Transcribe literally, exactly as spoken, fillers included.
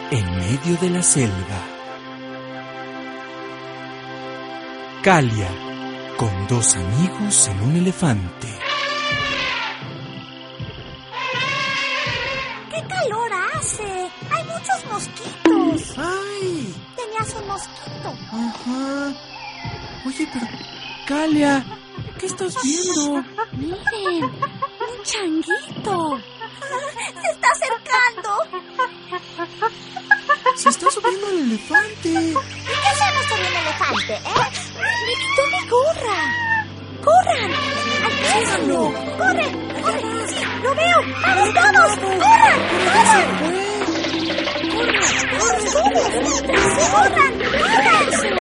en medio de la selva. Kalia, con dos amigos en un elefante. ¡Qué calor hace! ¡Hay muchos mosquitos! ¡Ay! Tenías un mosquito. Ajá. Oye, pero... Kalia, ¿qué estás viendo? Miren, un changuito. Se está acercando. Se está subiendo al elefante. ¿Y qué hacemos con un elefante, eh? ¡Me quitó mi gorra! ¡Corran! ¡Alcánzalo! ¡Corre! ¡Corre! ¡Sí! ¡Lo veo! ¡Vamos todos! ¡Corran! ¡Corran! ¡Corran! ¡Corran! ¡Corran! ¡Corran!